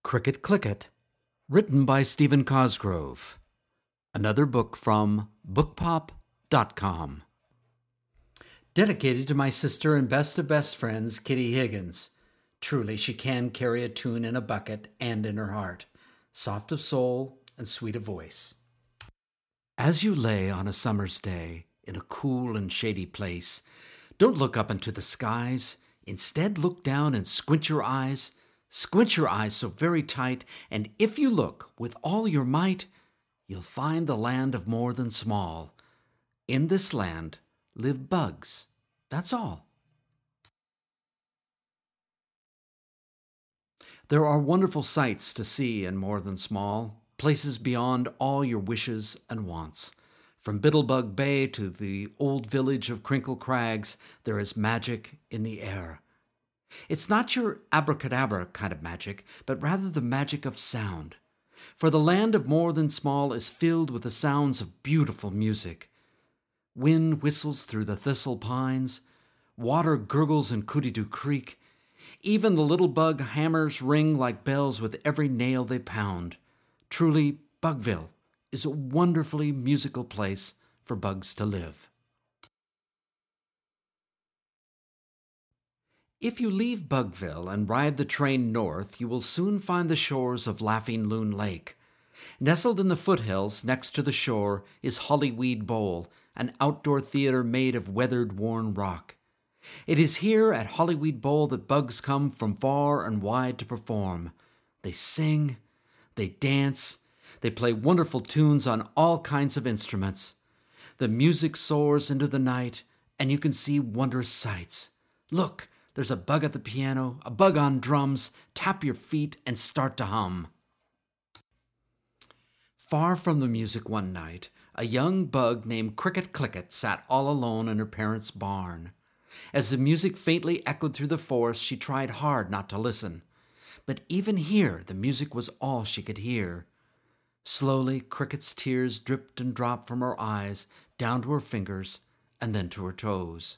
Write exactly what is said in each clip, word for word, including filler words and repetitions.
Cricket Clicket, written by Stephen Cosgrove. Another book from book pop dot com. Dedicated to my sister and best of best friends, Kitty Higgins. Truly, she can carry a tune in a bucket and in her heart, soft of soul and sweet of voice. As you lay on a summer's day in a cool and shady place, don't look up into the skies. Instead, look down and squint your eyes. Squint your eyes so very tight, and if you look with all your might, you'll find the land of more than small. In this land live bugs, that's all. There are wonderful sights to see in More Than Small, places beyond all your wishes and wants. From Bittlebug Bay to the old village of Crinkle Crags, there is magic in the air. It's not your abracadabra kind of magic, but rather the magic of sound. For the land of More Than Small is filled with the sounds of beautiful music. Wind whistles through the thistle pines. Water gurgles in Cootidoo Creek. Even the little bug hammers ring like bells with every nail they pound. Truly, Bugville is a wonderfully musical place for bugs to live. If you leave Bugville and ride the train north, you will soon find the shores of Laughing Loon Lake. Nestled in the foothills next to the shore is Hollyweed Bowl, an outdoor theater made of weathered, worn rock. It is here at Hollyweed Bowl that bugs come from far and wide to perform. They sing, they dance, they play wonderful tunes on all kinds of instruments. The music soars into the night, and you can see wondrous sights. Look! There's a bug at the piano, a bug on drums. Tap your feet and start to hum. Far from the music one night, a young bug named Cricket Clicket sat all alone in her parents' barn. As the music faintly echoed through the forest, she tried hard not to listen. But even here, the music was all she could hear. Slowly, Cricket's tears dripped and dropped from her eyes, down to her fingers, and then to her toes.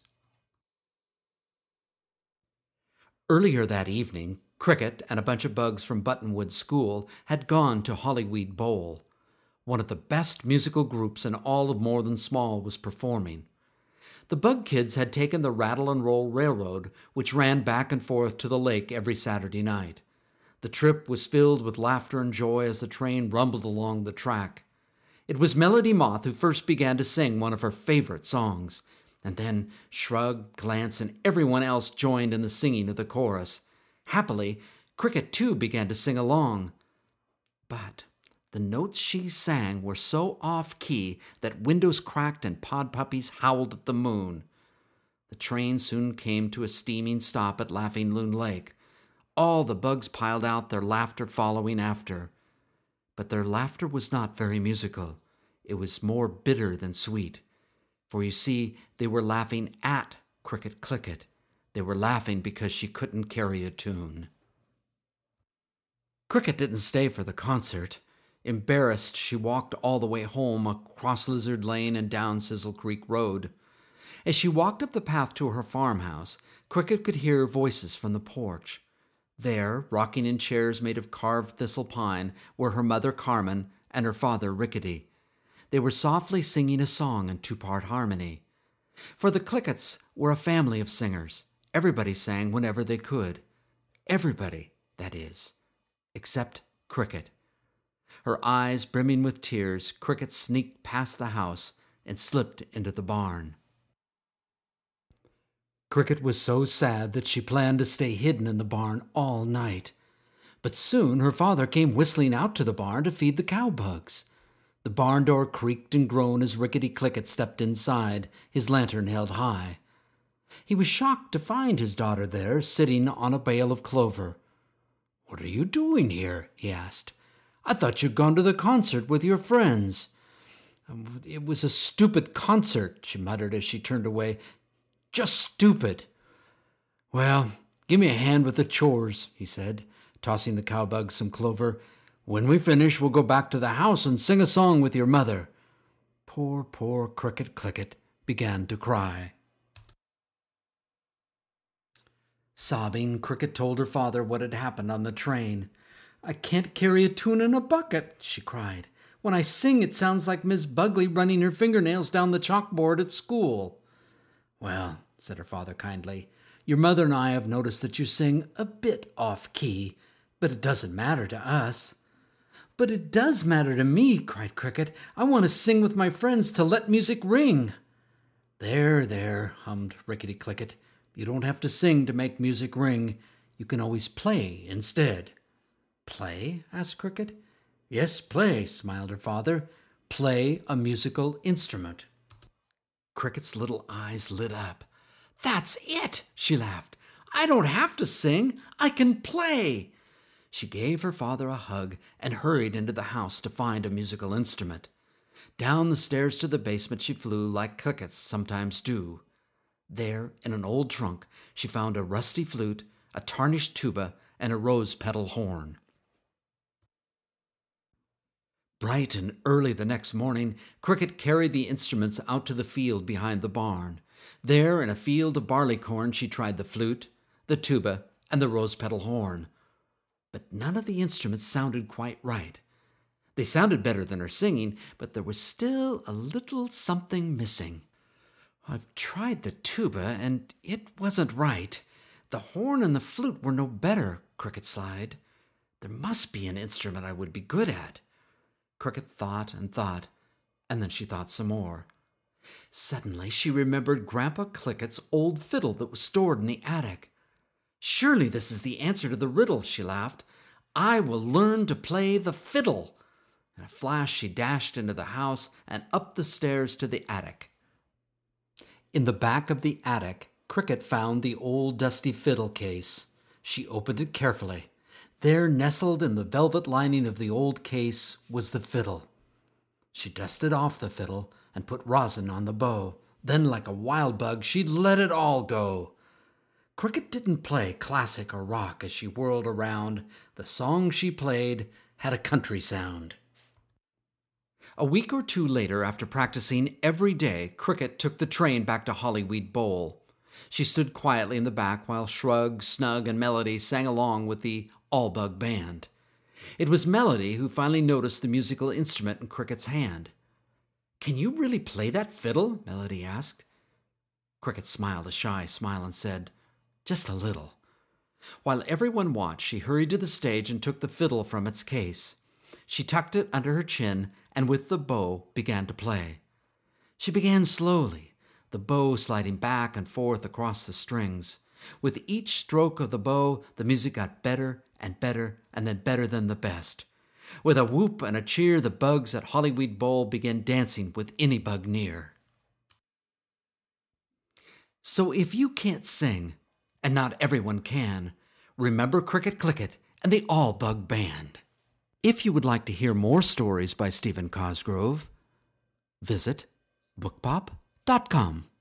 Earlier that evening, Cricket and a bunch of bugs from Buttonwood School had gone to Hollyweed Bowl. One of the best musical groups in all of More Than Small was performing. The bug kids had taken the Rattle and Roll Railroad, which ran back and forth to the lake every Saturday night. The trip was filled with laughter and joy as the train rumbled along the track. It was Melody Moth who first began to sing one of her favorite songs. And then Shrug, Glance, and everyone else joined in the singing of the chorus. Happily, Cricket too began to sing along. But the notes she sang were so off-key that windows cracked and pod puppies howled at the moon. The train soon came to a steaming stop at Laughing Loon Lake. All the bugs piled out, their laughter following after. But their laughter was not very musical. It was more bitter than sweet. For you see, they were laughing at Cricket Clicket. They were laughing because she couldn't carry a tune. Cricket didn't stay for the concert. Embarrassed, she walked all the way home across Lizard Lane and down Sizzle Creek Road. As she walked up the path to her farmhouse, Cricket could hear voices from the porch. There, rocking in chairs made of carved thistle pine, were her mother Carmen and her father Rickety. They were softly singing a song in two-part harmony. For the Clickets were a family of singers. Everybody sang whenever they could. Everybody, that is, except Cricket. Her eyes brimming with tears, Cricket sneaked past the house and slipped into the barn. Cricket was so sad that she planned to stay hidden in the barn all night. But soon her father came whistling out to the barn to feed the cowbugs. The barn door creaked and groaned as Rickety Clicket stepped inside, his lantern held high. He was shocked to find his daughter there, sitting on a bale of clover. "What are you doing here?" he asked. "I thought you'd gone to the concert with your friends." "It was a stupid concert," she muttered as she turned away. "Just stupid." "Well, give me a hand with the chores," he said, tossing the cowbugs some clover. "When we finish, we'll go back to the house and sing a song with your mother." Poor, poor Cricket Clicket began to cry. Sobbing, Cricket told her father what had happened on the train. I can't carry a tune in a bucket, she cried. When I sing, it sounds like Miss Bugley running her fingernails down the chalkboard at school. Well, said her father kindly, your mother and I have noticed that you sing a bit off-key, but it doesn't matter to us. But it does matter to me, cried Cricket. I want to sing with my friends to Let Music Ring. There, there, hummed Rickety-Clicket. You don't have to sing to make music ring. You can always play instead. Play? asked Cricket. Yes, play, smiled her father. Play a musical instrument. Cricket's little eyes lit up. That's it, she laughed. I don't have to sing. I can play. She gave her father a hug and hurried into the house to find a musical instrument. Down the stairs to the basement she flew like crickets sometimes do. There, in an old trunk, she found a rusty flute, a tarnished tuba, and a rose-petal horn. Bright and early the next morning, Cricket carried the instruments out to the field behind the barn. There, in a field of barley corn, she tried the flute, the tuba, and the rose-petal horn. But none of the instruments sounded quite right. They sounded better than her singing, but there was still a little something missing. I've tried the tuba, and it wasn't right. The horn and the flute were no better, Cricket sighed. There must be an instrument I would be good at. Cricket thought and thought, and then she thought some more. Suddenly she remembered Grandpa Clickett's old fiddle that was stored in the attic. Surely this is the answer to the riddle, she laughed. I will learn to play the fiddle. In a flash she dashed into the house and up the stairs to the attic. In the back of the attic, Cricket found the old dusty fiddle case. She opened it carefully. There, nestled in the velvet lining of the old case, was the fiddle. She dusted off the fiddle and put rosin on the bow. Then, like a wild bug, she let it all go. Cricket didn't play classic or rock as she whirled around. The song she played had a country sound. A week or two later, after practicing every day, Cricket took the train back to Hollyweed Bowl. She stood quietly in the back while Shrug, Snug, and Melody sang along with the All-Bug Band. It was Melody who finally noticed the musical instrument in Cricket's hand. Can you really play that fiddle? Melody asked. Cricket smiled a shy smile and said, Just a little. While everyone watched, she hurried to the stage and took the fiddle from its case. She tucked it under her chin and with the bow began to play. She began slowly, the bow sliding back and forth across the strings. With each stroke of the bow, the music got better and better and then better than the best. With a whoop and a cheer, the bugs at Hollyweed Bowl began dancing with any bug near. So if you can't sing, and not everyone can, remember Cricket-Clicket and the All-Bug Band. If you would like to hear more stories by Stephen Cosgrove, visit book pop dot com.